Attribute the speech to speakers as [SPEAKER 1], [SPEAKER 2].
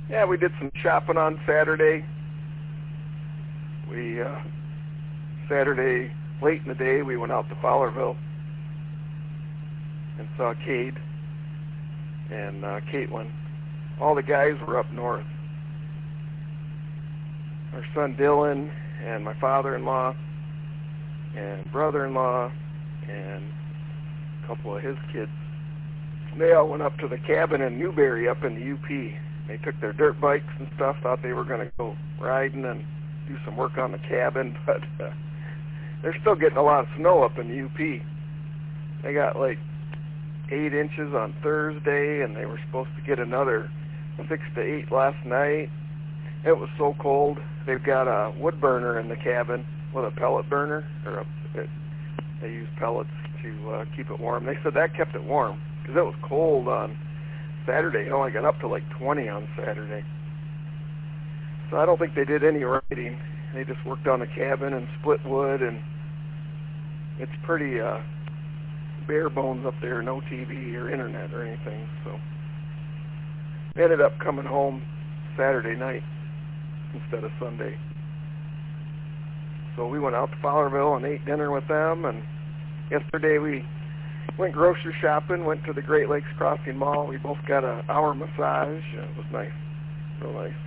[SPEAKER 1] Yeah, we did some shopping on Saturday. Saturday, late in the day, we went out to Fowlerville and saw Cade and Caitlin. All the guys were up north. Our son Dylan and my father-in-law and brother-in-law and a couple of his kids. They all went up to the cabin in Newberry up in the UP. They took their dirt bikes and stuff, thought they were going to go riding and do some work on the cabin, but they're still getting a lot of snow up in the UP. They got like 8 inches on Thursday, and they were supposed to get another 6 to 8 last night. It was so cold. They've got a wood burner in the cabin with a pellet burner, they use pellets to keep it warm. They said that kept it warm because it was cold on Saturday. It only got up to like 20 on Saturday. So I don't think they did any riding. They just worked on the cabin and split wood, and it's pretty bare bones up there, no TV or internet or anything. So they ended up coming home Saturday night instead of Sunday. So we went out to Fowlerville and ate dinner with them, and yesterday we went grocery shopping, went to the Great Lakes Crossing Mall. We both got an hour massage. It was nice, real nice.